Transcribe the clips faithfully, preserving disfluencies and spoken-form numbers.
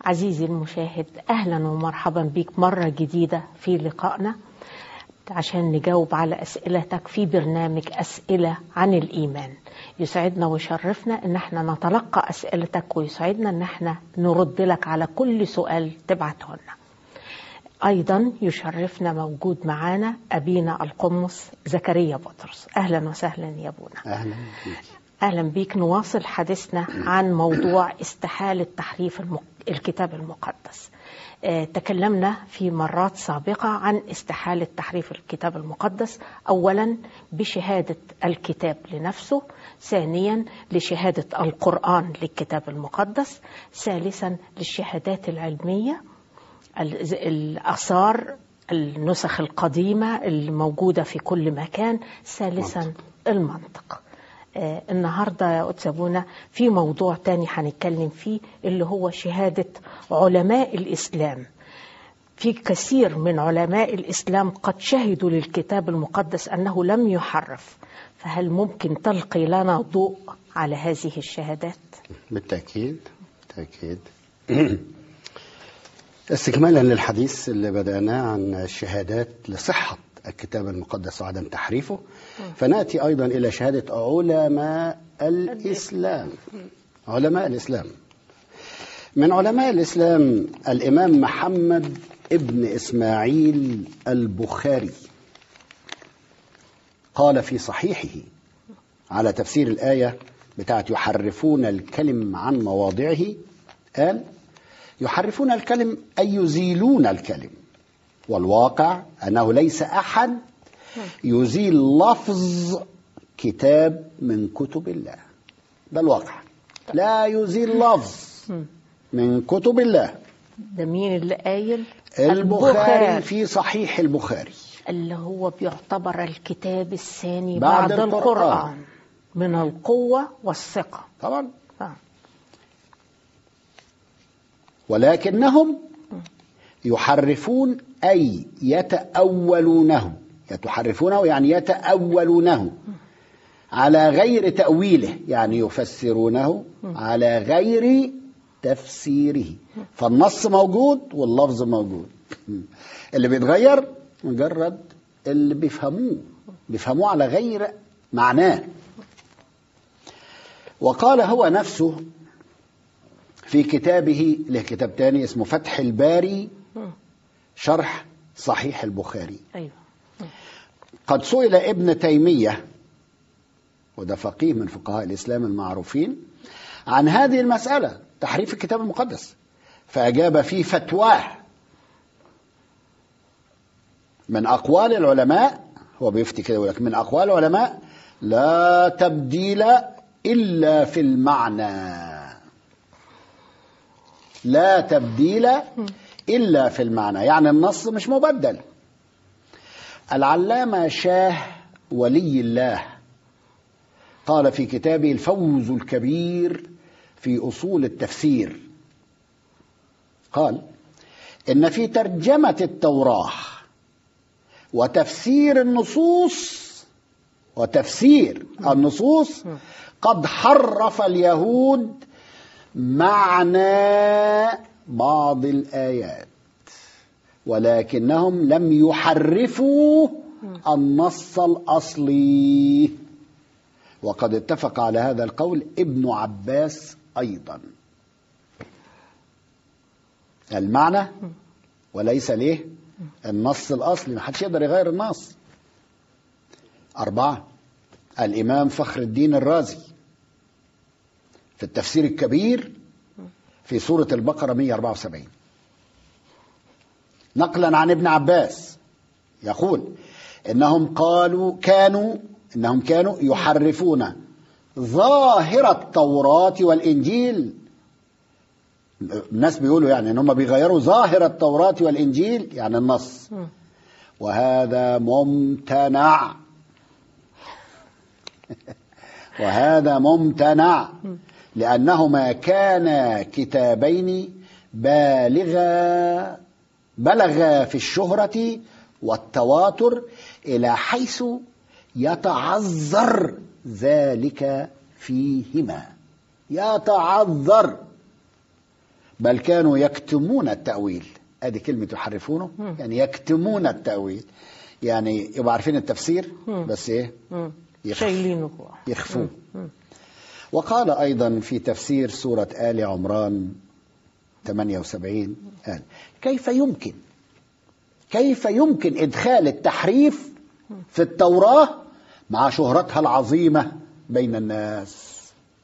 عزيزي المشاهد، أهلا ومرحبا بك مرة جديدة في لقائنا عشان نجاوب على أسئلتك في برنامج أسئلة عن الإيمان. يسعدنا ويشرفنا إن احنا نتلقى أسئلتك، ويسعدنا إن احنا نرد لك على كل سؤال تبعته لنا. أيضا يشرفنا موجود معانا أبينا القمص زكريا بطرس. أهلا وسهلا يا أبونا. أهلا بيك. أهلا بيك. نواصل حديثنا عن موضوع استحالة تحريف المك... الكتاب المقدس. آه، تكلمنا في مرات سابقة عن استحالة تحريف الكتاب المقدس، أولا بشهادة الكتاب لنفسه، ثانيا لشهادة القرآن للكتاب المقدس، ثالثا للشهادات العلمية، الآثار، النسخ القديمة الموجودة في كل مكان، ثالثا المنطق. آه النهاردة يا قدس أبونا في موضوع تاني هنتكلم فيه، اللي هو شهادة علماء الإسلام. في كثير من علماء الإسلام قد شهدوا للكتاب المقدس أنه لم يحرف، فهل ممكن تلقي لنا ضوء على هذه الشهادات؟ بالتأكيد بالتأكيد. استكمالا للحديث اللي بدأناه عن الشهادات لصحة الكتاب المقدس وعدم تحريفه، فنأتي أيضا إلى شهادة علماء الإسلام. علماء الإسلام، من علماء الإسلام الإمام محمد ابن إسماعيل البخاري قال في صحيحه على تفسير الآية بتاعت يحرفون الكلم عن مواضعه، قال: يحرفون الكلم أي يزيلون الكلم، والواقع أنه ليس أحد يزيل لفظ كتاب من كتب الله. ده الواقع، لا يزيل لفظ من كتب الله. ده مين اللي قايل؟ البخاري, البخاري في صحيح البخاري، اللي هو بيعتبر الكتاب الثاني بعد, بعد القرآن, القرآن من القوة والثقة طبعا. آه. ولكنهم يحرفون أي يتأولونه، يتحرفونه يعني يتأولونه على غير تأويله، يعني يفسرونه على غير تفسيره. فالنص موجود واللفظ موجود، اللي بيتغير مجرد اللي بيفهموه بيفهموه على غير معناه. وقال هو نفسه في كتابه، له كتاب تاني اسمه فتح الباري شرح صحيح البخاري. أيوة. قد سئل ابن تيمية، وده فقيه من فقهاء الإسلام المعروفين، عن هذه المسألة تحريف الكتاب المقدس، فأجاب في فتواه من أقوال العلماء، هو بيفتي كده يقول لك من أقوال العلماء: لا تبديل إلا في المعنى. لا تبديل إلا في المعنى، يعني النص مش مبدل. العلامة شاه ولي الله قال في كتابه الفوز الكبير في أصول التفسير، قال: إن في ترجمة التوراة وتفسير النصوص وتفسير النصوص قد حرف اليهود معنى بعض الآيات، ولكنهم لم يحرفوا النص الأصلي. وقد اتفق على هذا القول ابن عباس أيضا. المعنى وليس ليه النص الأصلي، ما حدش يقدر يغير النص. أربعة، الإمام فخر الدين الرازي في التفسير الكبير في سورة البقرة مئة وأربعة وسبعين نقلا عن ابن عباس يقول: إنهم قالوا كانوا إنهم كانوا يحرفون ظاهر التوراة والإنجيل. الناس بيقولوا يعني إنهم بيغيروا ظاهر التوراة والإنجيل، يعني النص، وهذا ممتنع. وهذا ممتنع لأنهما كانا كتابين بالغا بلغا في الشهرة والتواتر إلى حيث يتعذر ذلك فيهما. يتعذر بل كانوا يكتمون التأويل. ادي كلمة يحرفونه، يعني يكتمون التأويل، يعني يبقى عارفين التفسير بس ايه شايلينه يخفوه. وقال ايضا في تفسير سورة آل عمران ثمانية وسبعين قال كيف يمكن كيف يمكن ادخال التحريف في التوراة مع شهرتها العظيمة بين الناس.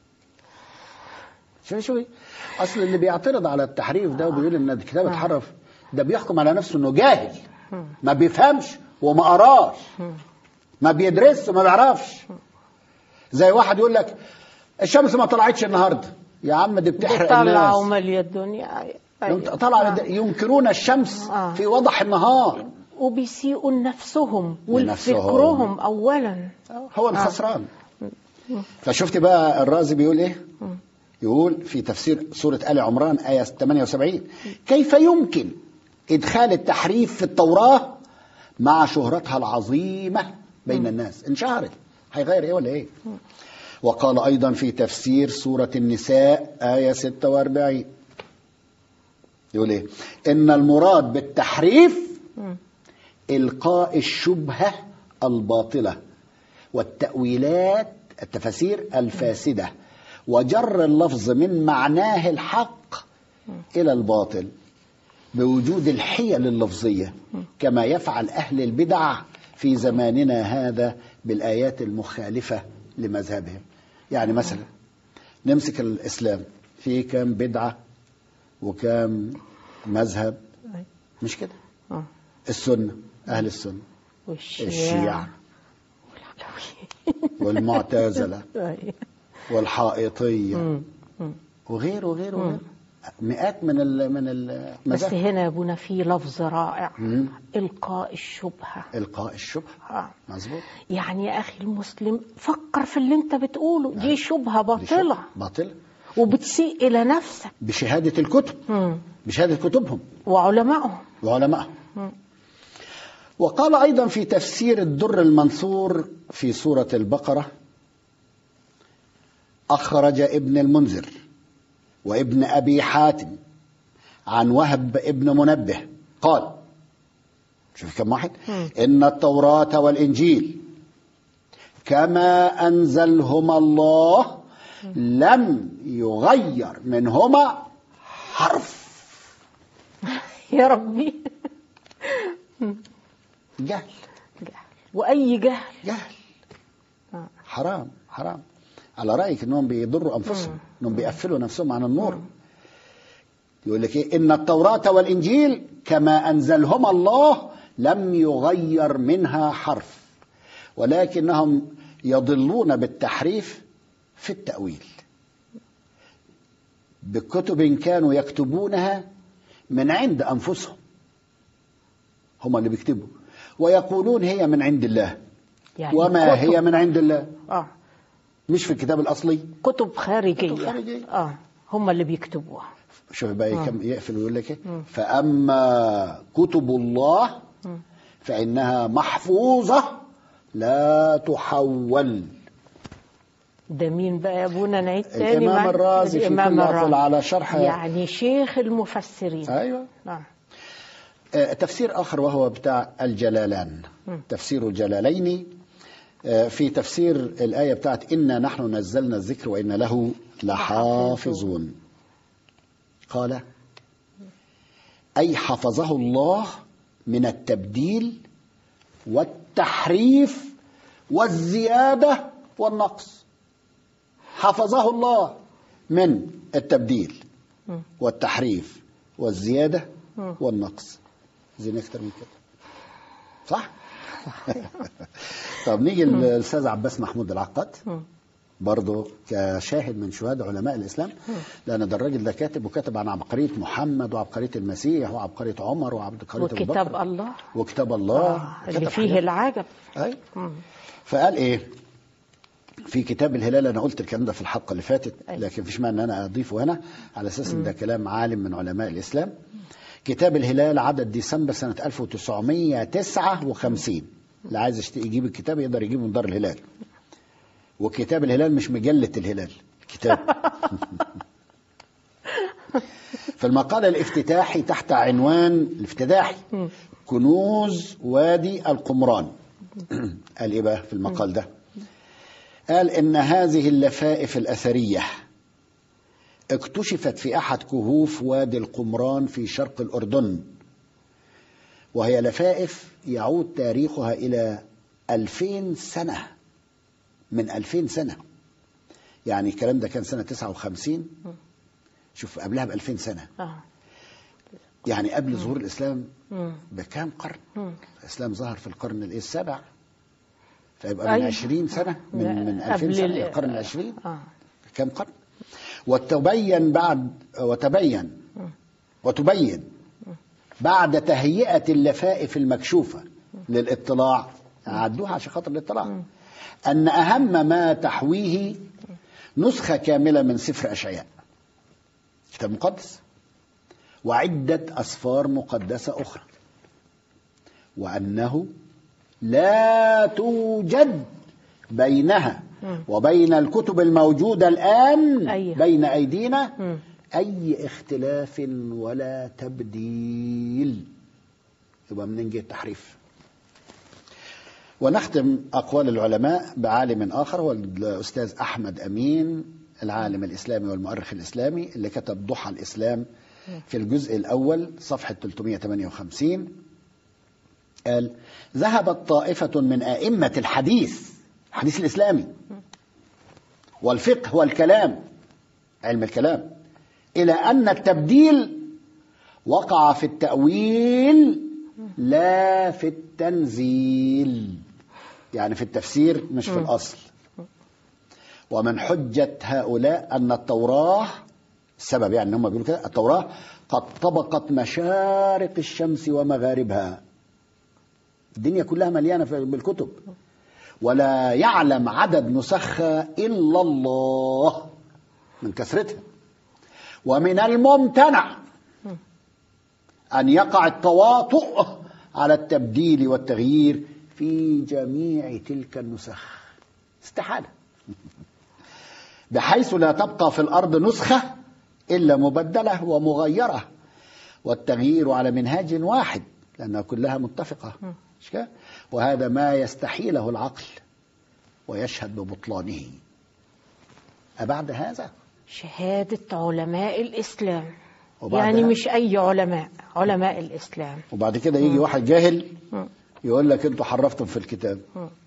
شوي شوي اصل اللي بيعترض على التحريف ده وبيقول ان الكتاب اتحرف ده بيحكم على نفسه انه جاهل، ما بيفهمش وما قراش، ما بيدرسش وما بيعرفش. زي واحد يقول لك الشمس ما طلعتش النهارده، يا عم دي بتحرق الناس، طلع وماليه الدنيا طلع آه. ينكرون الشمس آه. في وضح النهار، وبيسيئوا لنفسهم ولفكرهم اولا، هو الخسران. آه. فشفت بقى الرازي بيقول ايه؟ يقول في تفسير سورة آل عمران آية ثمانية وسبعين كيف يمكن إدخال التحريف في التوراة مع شهرتها العظيمة بين الناس؟ انشهرت، هيغير ايه ولا ايه؟ وقال أيضا في تفسير سورة النساء آية ستة وأربعين يقول ايه؟ إن المراد بالتحريف إلقاء الشبهة الباطلة والتأويلات التفاسير الفاسدة وجر اللفظ من معناه الحق إلى الباطل بوجود الحيل اللفظية كما يفعل أهل البدع في زماننا هذا بالآيات المخالفة لمذهبهم. يعني مثلا نمسك الإسلام، في كام بدعة وكام مذهب، مش كده؟ السنة، أهل السنة، الشيعة والمعتزلة والحائطية وغير وغير وغير مئات من ال من المذاهب. بس هنا يا ابونا في لفظ رائع، مم. إلقاء الشبهة. إلقاء الشبهة آه. مظبوط. يعني يا أخي المسلم فكر في اللي أنت بتقوله، دي آه. شبهة باطلة باطلة وبتسيء إلى نفسك بشهادة الكتب، مم. بشهادة كتبهم وعلمائهم وعلمائهم. وقال أيضا في تفسير الدر المنثور في سورة البقرة أخرج ابن المنذر وابن أبي حاتم عن وهب ابن منبه قال، شوف كم واحد، إن التوراة والإنجيل كما أنزلهما الله لم يغير منهما حرف. يا ربي جهل جهل وأي جهل جهل حرام حرام. على رأيك إنهم بيضروا أنفسهم، إنهم بيقفلوا نفسهم عن النور. يقول لك إيه؟ إن التوراة والإنجيل كما أنزلهما الله لم يغير منها حرف ولكنهم يضلون بالتحريف في التأويل بكتب كانوا يكتبونها من عند أنفسهم، هم اللي بيكتبوا ويقولون هي من عند الله، يعني وما كتب. هي من عند الله آه. مش في الكتاب الأصلي، كتب خارجية, كتب خارجية. آه. هم اللي بيكتبوها. شوف بقى آه. كم يقفل ويقول لك ايه؟ فأما كتب الله م. فإنها محفوظة لا تحول. ده مين بقى يا ابونا؟ نعيد تاني. الإمام الرازي في كل عطل على شرح، يعني شيخ المفسرين. أيوة. آه. آه تفسير آخر وهو بتاع الجلالان، م. تفسير الجلالين في تفسير الآية بتاعت إنا نحن نزلنا الذكر وإنا له لحافظون. قال أي حفظه الله من التبديل والتحريف والزيادة والنقص. حفظه الله من التبديل والتحريف والزيادة والنقص. زين أكتر من كده صح؟ طب نيجي للأستاذ عباس محمود العقاد برضه كشاهد من شهاد علماء الإسلام، لأن ده الراجل ده كاتب وكاتب عن عبقرية محمد وعبقرية المسيح وعبقرية عمر وعبقرية أبو بكر وكتاب الله وكتاب الله آه اللي فيه حاجات. العجب. أي. فقال إيه في كتاب الهلال؟ أنا قلت الكلام ده في الحلقة اللي فاتت لكن فيش معنى أن أنا أضيفه هنا على أساس أن ده كلام عالم من علماء الإسلام. كتاب الهلال عدد ديسمبر سنة ألف وتسعمائة وتسعة وخمسين، اللي عايز يجيب الكتاب يقدر يجيبه من دار الهلال. وكتاب الهلال مش مجلة الهلال، كتاب في المقال الافتتاحي تحت عنوان الافتتاحي كنوز وادي القمران قال ايه بقى في المقال ده؟ قال ان هذه اللفائف الاثريه اكتشفت في احد كهوف وادي القمران في شرق الاردن، وهي لفائف يعود تاريخها الى ألفين سنه، من ألفين سنه. يعني الكلام ده كان سنه تسعة وخمسين، شوف قبلها ب ألفين سنه، يعني قبل ظهور الاسلام بكام قرن؟ الاسلام ظهر في القرن السابع، فيبقى من أيوة. عشرين سنة، من من ألفين سنة إلى القرن العشرين. آه. كم قرن؟ وتبين بعد وتبين وتبين بعد تهيئة اللفائف المكشوفة للاطلاع، عدوها عشان خاطر الاطلاع، أن أهم ما تحويه نسخة كاملة من سفر أشعياء كتاب مقدس، وعدة أسفار مقدسة أخرى، وأنه لا توجد بينها وبين الكتب الموجودة الآن أيه. بين أيدينا م. أي اختلاف ولا تبديل. يبقى منين جه التحريف؟ ونختم أقوال العلماء بعالم آخر هو الأستاذ أحمد أمين، العالم الإسلامي والمؤرخ الإسلامي اللي كتب ضحى الإسلام في الجزء الأول صفحة ثلاثمائة وثمانية وخمسين. قال: ذهبت طائفة من أئمة الحديث الحديث الإسلامي والفقه والكلام، علم الكلام، إلى أن التبديل وقع في التأويل لا في التنزيل، يعني في التفسير مش في الأصل. ومن حجة هؤلاء أن التوراة، السبب يعني هم بيقولوا كده، التوراة قد طبقت مشارق الشمس ومغاربها، الدنيا كلها مليانة بالكتب، ولا يعلم عدد نسخها إلا الله من كثرتها. ومن الممتنع أن يقع التواطؤ على التبديل والتغيير في جميع تلك النسخ، استحالة، بحيث لا تبقى في الأرض نسخة إلا مبدلة ومغيرة، والتغيير على منهاج واحد لأنها كلها متفقة، وهذا ما يستحيله العقل ويشهد ببطلانه. أبعد هذا شهادة علماء الإسلام، يعني مش أي علماء، علماء الإسلام. وبعد كده يجي م. واحد جاهل يقول لك أنتوا حرفتم في الكتاب.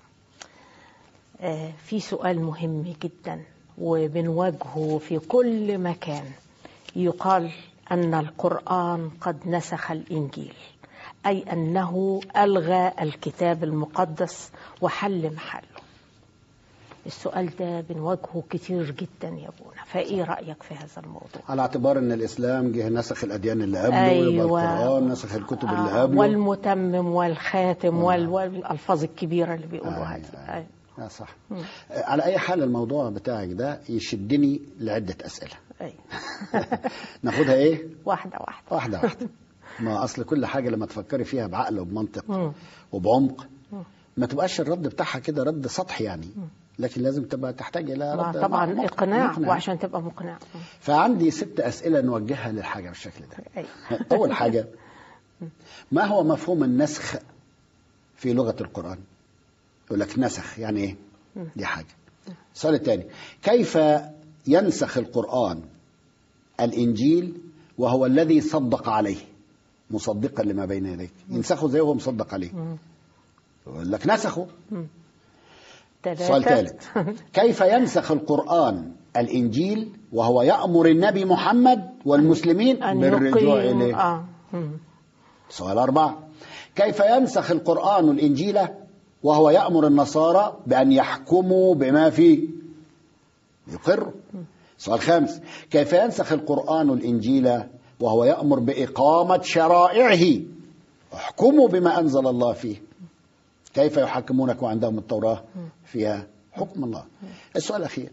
آه في سؤال مهم جدا وبنواجهه في كل مكان، يقال أن القرآن قد نسخ الإنجيل، أي أنه ألغى الكتاب المقدس وحل محله. السؤال ده بنواجهه كتير جدا يا ابونا، فايه رايك في هذا الموضوع؟ على اعتبار ان الاسلام جه نسخ الاديان اللي قبله، أيوة. يبقى القران نسخ الكتب آه. اللي قبله، والمتمم والخاتم آه. وال... والالفاظ الكبيره اللي بيقولوها دي. آه. آه. آه. صح. م. على اي حال الموضوع بتاعك ده يشدني لعده اسئله. أيوة. ناخدها ايه؟ واحده واحده واحده واحده. ما اصل كل حاجه لما تفكري فيها بعقل وبمنطق م. وبعمق م. ما تبقاش الرد بتاعها كده رد سطحي يعني، لكن لازم تبقى تحتاج الى رد طبعا اقناع، وعشان تبقى مقنع. فعندي ست اسئله نوجهها للحاجه بالشكل ده. اول حاجه، ما هو مفهوم النسخ في لغه القران؟ يقول لك نسخ يعني ايه؟ دي حاجه. السؤال الثاني، كيف ينسخ القران الانجيل وهو الذي صدق عليه مصدقا لما بين يديه؟ ينسخه زي هو مصدق عليه؟ يقول لك نسخه. سؤال ثالث، كيف ينسخ القرآن الإنجيل وهو يأمر النبي محمد والمسلمين بالرجوع إليه؟ آه. سؤال أربعة، كيف ينسخ القرآن الإنجيل وهو يأمر النصارى بأن يحكموا بما فيه؟ يقروا. سؤال خامس، كيف ينسخ القرآن الإنجيل وهو يأمر بإقامة شرائعه؟ احكموا بما أنزل الله فيه. كيف يحكمونك وعندهم التوراة فيها حكم الله؟ السؤال الأخير،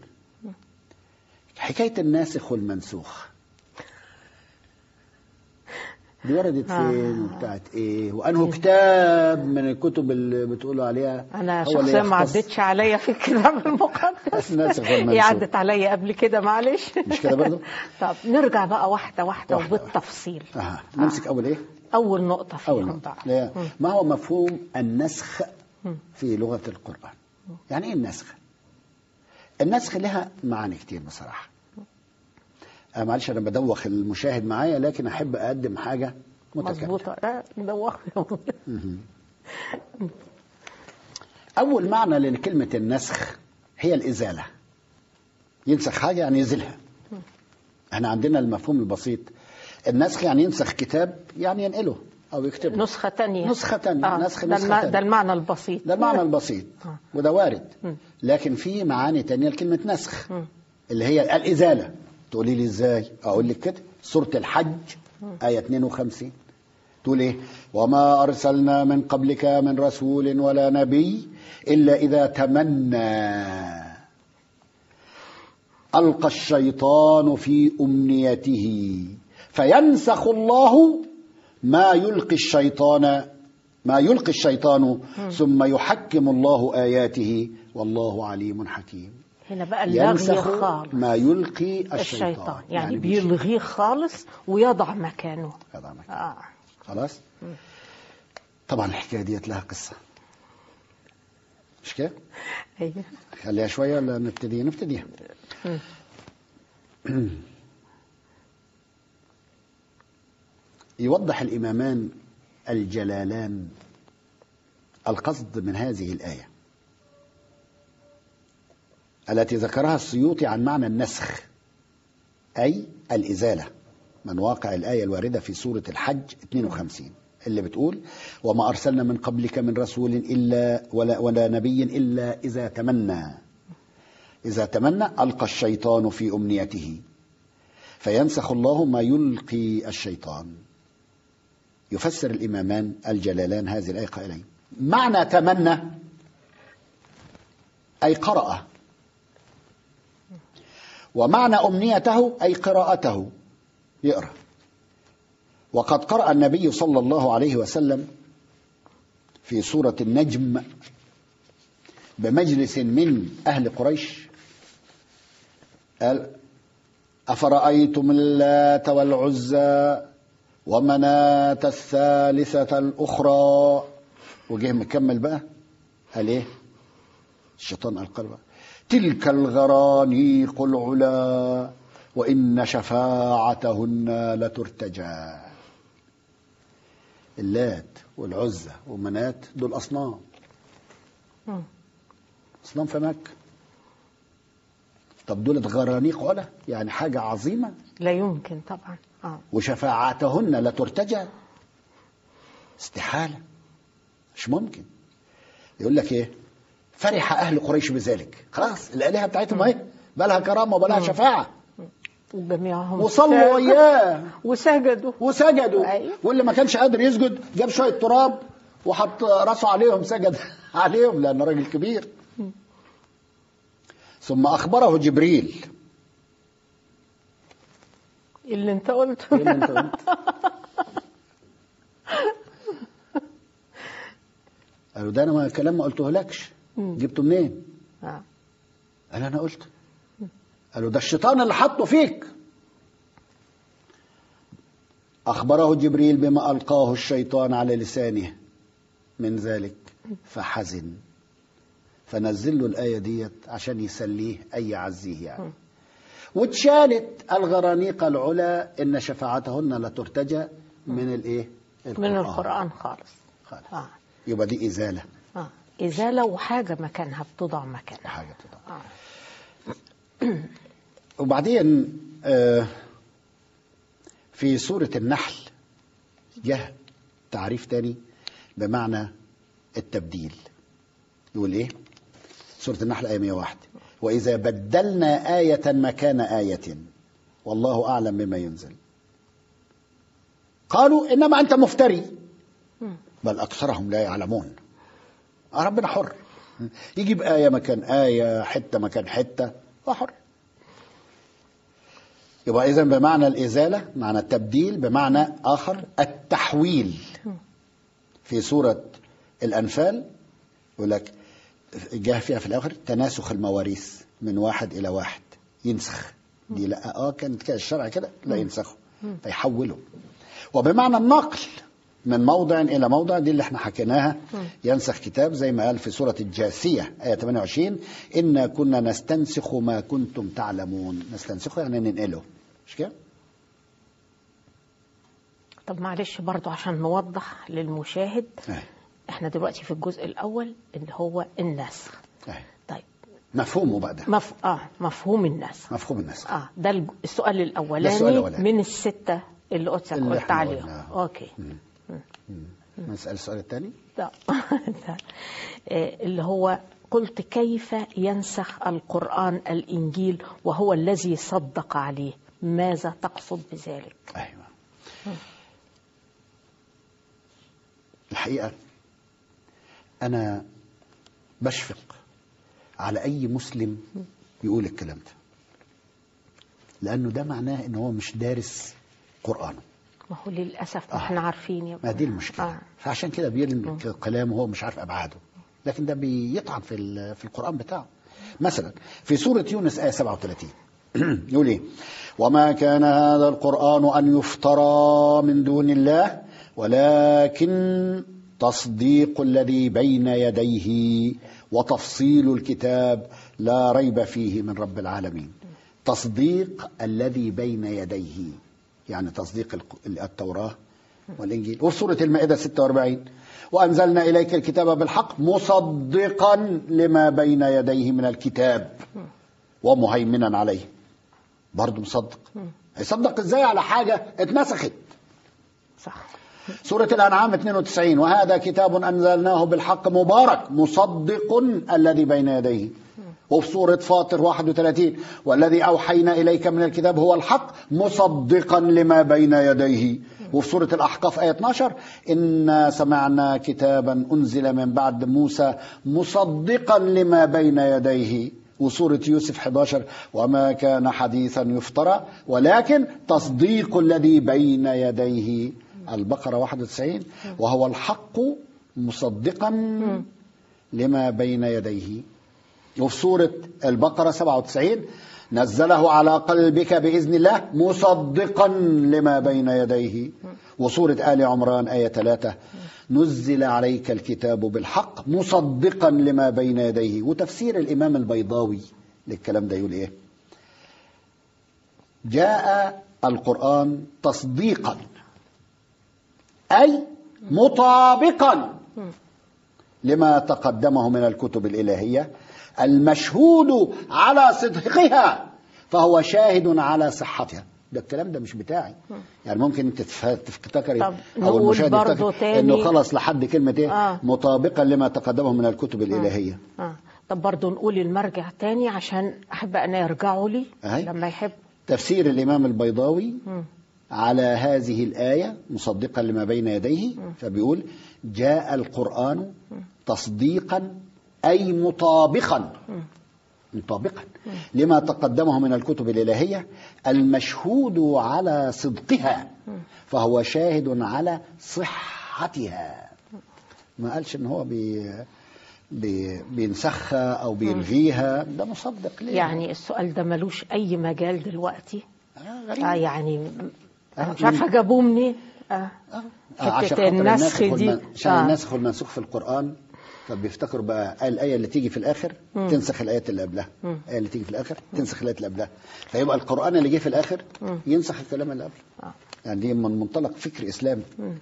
حكاية الناسخ والمنسوخ دي وردت فين وبتاعت ايه وانه كتاب من الكتب اللي بتقولوا عليها؟ انا شخصيا ما عدتش عليا في الكتاب المقدس. هي عدت عليا قبل كده، معلش. مش كده برضه؟ طب نرجع بقى واحده واحده, واحدة وبالتفصيل. آه. نمسك اول ايه؟ اول نقطه فيهم بقى. ما هو مفهوم النسخ في لغه القران؟ يعني ايه النسخ؟ النسخ لها معاني كتير بصراحه. أه معلش انا بدوخ المشاهد معايا، لكن احب اقدم حاجه متكامله. مظبوطه. لا ندوخ. اول معنى لكلمه النسخ هي الازاله. ينسخ حاجه يعني يزيلها. احنا عندنا المفهوم البسيط، النسخ يعني ينسخ كتاب، يعني ينقله او يكتبه نسخه ثانيه. نسخه ثانيه آه. نسخ ده, نسخة الم... تانية. ده المعنى البسيط. ده المعنى البسيط آه. وده وارد. م. لكن في معاني تانية لكلمه نسخ م. اللي هي الازاله. تقولي لي ازاي؟ اقول لك كده، سوره الحج ايه اثنين وخمسين تقول ايه؟ وما ارسلنا من قبلك من رسول ولا نبي الا اذا تمنى القى الشيطان في امنيته فينسخ الله ما يلقي الشيطان ما يلقي الشيطان ثم يحكم الله اياته والله عليم حكيم. هنا بقى اللغي خالص ما يلقي الشيطان, الشيطان. يعني, يعني بيلغيه خالص ويضع مكانه. يضع مكانه. آه. خلاص. م. طبعا الحكايه ديت لها قصه، مش كده؟ ايوه. خليها شويه ولا نبتدي؟ نبتديها. يوضح الامامان الجلالان القصد من هذه الايه التي ذكرها السيوطي عن معنى النسخ، أي الإزالة، من واقع الآية الواردة في سورة الحج اثنين وخمسين اللي بتقول وما أرسلنا من قبلك من رسول إلا ولا, ولا نبي إلا إذا تمنى إذا تمنى ألقى الشيطان في أمنيته فينسخ الله ما يلقي الشيطان. يفسر الإمامان الجلالان هذه الآية قائلين: معنى تمنى أي قرأ، ومعنى أمنيته أي قراءته، يقرأ. وقد قرأ النبي صلى الله عليه وسلم في سورة النجم بمجلس من أهل قريش قال: أفرأيتم اللات والعزى ومناة الثالثة الأخرى. وجه مكمل بقى قال إيه؟ الشيطان قال بقى: تلك الغرانيق العلا وإن شفاعتهن لترتجى. اللات والعزى ومنات دول أصنام، أصنام في مكة. طب دولت غرانيق علا، يعني حاجة عظيمة لا يمكن طبعا. آه. وشفاعتهن لترتجى، استحالة، مش ممكن. يقول لك إيه؟ فرح أهل قريش بذلك، خلاص الآلهة بتاعتهم اهي بقى لها كرامة وبقى لها شفاعة، وجميعهم وصلوا وياه وسجدوا وسجدوا أيوه. واللي ما كانش قادر يسجد جاب شوية تراب وحط راسه عليهم سجد عليهم لأنه راجل كبير. ثم أخبره جبريل اللي انت قلته اللي انت قلت قالوا: ده أنا ما كلام ما قلته لكش، جبته منين؟ آه. قال: أنا قلت. قالوا: ده الشيطان اللي حطه فيك. أخبره جبريل بما ألقاه الشيطان على لسانه من ذلك فحزن، فنزل له الآية ديت عشان يسليه أي يعزيه يعني. واتشالت الغرانيق العلا إن شفاعتهن لترتجى من الإيه؟ القرآن. من القرآن خالص, خالص. آه. يبقى دي إزالة. آه. إزالة وحاجة مكانها بتضع مكانها. حاجة بتضع. آه. وبعدين آه في سورة النحل جه تعريف تاني بمعنى التبديل. يقول إيه؟ سورة النحل آية مئة وواحد: وإذا بدلنا آية مكان آية والله أعلم بما ينزل قالوا إنما أنت مفتري بل أكثرهم لا يعلمون. ربنا حر، يجيب آية مكان آية، حتة مكان حتة، وحر. يبقى إذن بمعنى الإزالة، معنى التبديل، بمعنى آخر التحويل. في سورة الأنفال يقول لك جاء فيها في الآخر تناسخ المواريث من واحد إلى واحد، ينسخ دي لا اه كانت كده الشرع كده لا ينسخه فيحوله. وبمعنى النقل من موضع إلى موضع، دي اللي احنا حكيناها، ينسخ كتاب زي ما قال في سورة الجاثية آية ثمانية وعشرين إنا كنا نستنسخ ما كنتم تعلمون. نستنسخه يعني ننقله، مش كده؟ طب معلش برضو عشان نوضح للمشاهد، أه. احنا دلوقتي في الجزء الأول اللي هو النسخ. أه. طيب مفهومه بقى ده مف... اه مفهوم النسخ. مفهوم النسخ اه ده الج- السؤال الأولاني السؤال الأولاني. من الستة اللي قلت اللي قلت احنا عليهم. قلناه. اوكي. نسأل السؤال الثاني. ده. ده. آه، اللي هو قلت كيف ينسخ القرآن الإنجيل وهو الذي صدق عليه، ماذا تقصد بذلك؟ أيوة. الحقيقة أنا بشفق على أي مسلم يقول الكلام ده، لأنه ده معناه إن هو مش دارس قرآنه. ما هو للأسف آه. احنا عارفين يا ما دي المشكلة. آه. فعشان كده بيرمي كلامه وهو مش عارف أبعاده، لكن ده بيطعن في ال- في القرآن بتاعه. مثلا في سورة يونس آية سبعة وثلاثين يقول إيه؟ وما كان هذا القرآن أن يفترى من دون الله ولكن تصديق الذي بين يديه وتفصيل الكتاب لا ريب فيه من رب العالمين. تصديق الذي بين يديه يعني تصديق التوراة والإنجيل. وفي سورة المائدة ستة وأربعين وأنزلنا إليك الكتاب بالحق مصدقا لما بين يديه من الكتاب ومهيمنا عليه. برضه مصدق. هيصدق ازاي على حاجة اتنسخت؟ صح. سورة الأنعام اثنين وتسعين وهذا كتاب أنزلناه بالحق مبارك مصدق الذي بين يديه. وفي سورة فاطر واحد وثلاثين والذي أوحينا إليك من الكتاب هو الحق مصدقا لما بين يديه. وفي سورة الأحقاف آية اثناشر إنا سمعنا كتابا أنزل من بعد موسى مصدقا لما بين يديه. وسورة يوسف أحد عشر وما كان حديثا يفترى ولكن تصديق الذي بين يديه. البقرة واحد وتسعين وهو الحق مصدقا لما بين يديه. وفي سورة البقرة سبعة وتسعين نزله على قلبك بإذن الله مصدقا لما بين يديه. وسورة آل عمران آية ثلاثة نزل عليك الكتاب بالحق مصدقا لما بين يديه. وتفسير الإمام البيضاوي للكلام ده يقول إيه؟ جاء القرآن تصديقا أي مطابقا لما تقدمه من الكتب الإلهية المشهود على صدقها فهو شاهد على صحتها. ده الكلام ده مش بتاعي، يعني ممكن انت تفتكري او المشاهد يفتكر انه خلص لحد كلمه ايه آه. مطابقا لما تقدمه من الكتب الالهيه. آه. آه. طب برضه نقول المرجع تاني عشان احب ان يرجعوا لي أهي. لما يحب. تفسير الامام البيضاوي م. على هذه الايه مصدقا لما بين يديه م. فبيقول جاء القرآن تصديقا أي مطابقا م. مطابقا م. لما تقدمه من الكتب الإلهية المشهود على صدقها م. فهو شاهد على صحتها. ما قالش ان هو بي بي بينسخها او بيلغيها، ده مصدق ليه. يعني السؤال ده ملوش اي مجال دلوقتي. آه غريب. آه يعني آه مش عارفه جابوه منين. آه. آه. عشان النسخ دي عشان آه. النسخ والمنسوخ في القرآن فبيفتكروا بقى الآية اللي تيجي في الآخر مم. تنسخ الآيات اللي قبلها، الآية اللي تيجي في الآخر تنسخ الآيات اللي قبلها، فيبقى القرآن اللي جه في الآخر مم. ينسخ الكلام اللي قبله. آه. يعني دي من منطلق فكر إسلامي.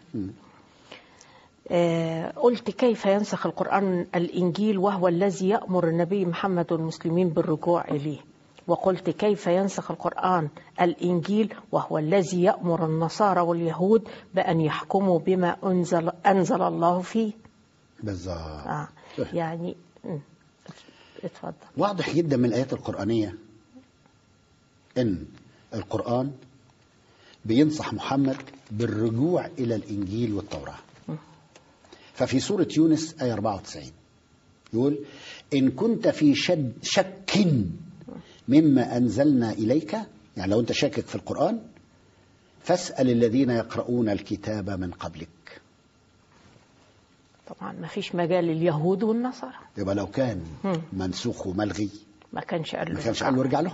آه قلت كيف ينسخ القرآن الإنجيل وهو الذي يأمر النبي محمد والمسلمين بالرجوع إليه. وقلت كيف ينسخ القرآن الإنجيل وهو الذي يأمر النصارى واليهود بأن يحكموا بما أنزل, أنزل الله فيه. بالظبط. آه. يعني اتفضل. واضح جدا من الآيات القرآنية إن القرآن بينصح محمد بالرجوع إلى الإنجيل والتوراة. ففي سورة يونس آية أربعة وتسعين يقول إن كنت في شد شك مما أنزلنا إليك يعني لو أنت شاكك في القرآن فاسأل الذين يقرؤون الكتاب من قبلك. طبعا ما فيش مجال لليهود والنصارى. يبقى لو كان مم. منسوخ وملغي ما كانش قال له ما كانش قال له ارجع له.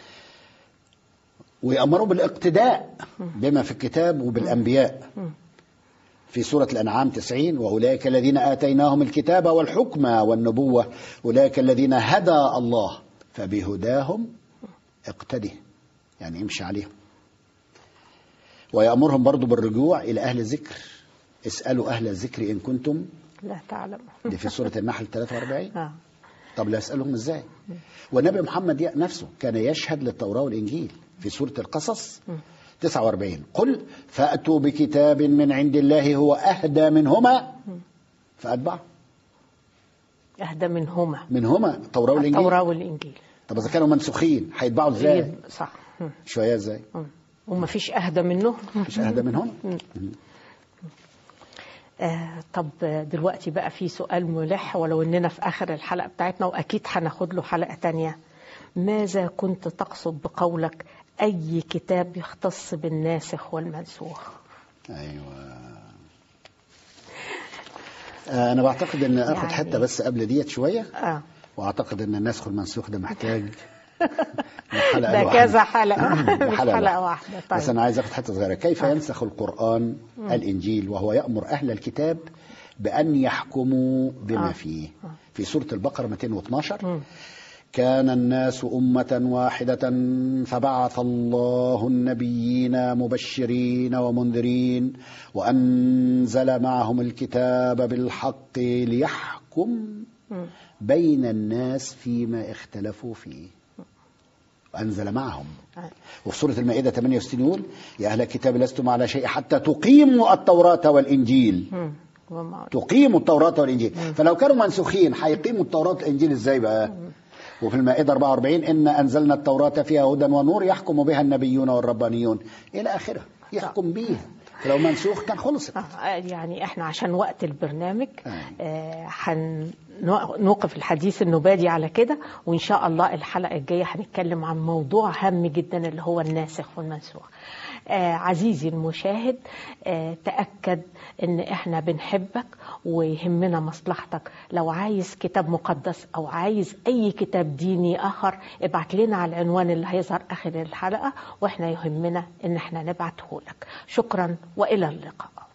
ويأمروا بالاقتداء بما في الكتاب وبالأنبياء. في سورة الأنعام تسعين وأولئك الذين آتيناهم الكتاب والحكم والنبوة أولئك الذين هدى الله فبهداهم اقتده، يعني امشي عليهم. ويأمرهم برضو بالرجوع إلى أهل الذكر، اسألوا أهل الذكر إن كنتم لا تعلم. دي في سورة النحل ثلاثة وأربعين. آه. طب لا يسألهم إزاي؟ والنبي محمد نفسه كان يشهد للتوراة والإنجيل في سورة القصص تسعة وأربعين قل فأتوا بكتاب من عند الله هو أهدى منهما فأتبعه. أهدى منهما منهما التوراة والإنجيل. التوراة والإنجيل. طب إذا كانوا منسوخين هيتبعوا إزاي؟ صح. شوية إزاي؟ وما فيش أهدى منه. مفيش أهدى منهم. آه طب دلوقتي بقى في سؤال ملح ولو إننا في آخر الحلقة بتاعتنا وأكيد هناخد له حلقة تانية. ماذا كنت تقصد بقولك أي كتاب يختص بالناسخ والمنسوخ؟ أيوة. آه أنا بعتقد أن أخذ يعني حتى بس قبل ديت شوية. آه. وأعتقد أن الناسخ والمنسوخ ده محتاج ده كذا حلقة مش حلقة, حلقة واحدة. طيب. بس أنا عايز أخذ حتة صغيرة. كيف ينسخ القرآن م. الإنجيل وهو يأمر أهل الكتاب بأن يحكموا بما آه. فيه. في سورة البقرة مئتين واثناشر م. كان الناس أمة واحدة فبعث الله النبيين مبشرين ومنذرين وأنزل معهم الكتاب بالحق ليحكم بين الناس فيما اختلفوا فيه وأنزل معهم. وفي سورة المائدة ثمانية وستين يقول يا أهل الكتاب لستم على شيء حتى تقيموا التوراة والإنجيل. تقيموا التوراة والإنجيل. فلو كانوا منسوخين هيقيموا التوراة والإنجيل إزاي بقى؟ وفي المائدة أربعة وأربعين إن أنزلنا التوراة فيها هدى ونور يحكم بها النبيون والربانيون إلى آخره يحكم بيها. فلو منسوخ كان خلص. يعني احنا عشان وقت البرنامج هنوقف آه الحديث النبادي على كده، وإن شاء الله الحلقة الجاية هنتكلم عن موضوع هام جدا اللي هو الناسخ والمنسوخ. آه عزيزي المشاهد، آه تأكد ان احنا بنحبك ويهمنا مصلحتك. لو عايز كتاب مقدس او عايز اي كتاب ديني اخر ابعت لنا على العنوان اللي هيظهر اخر الحلقة واحنا يهمنا ان احنا نبعته لك. شكرا والى اللقاء.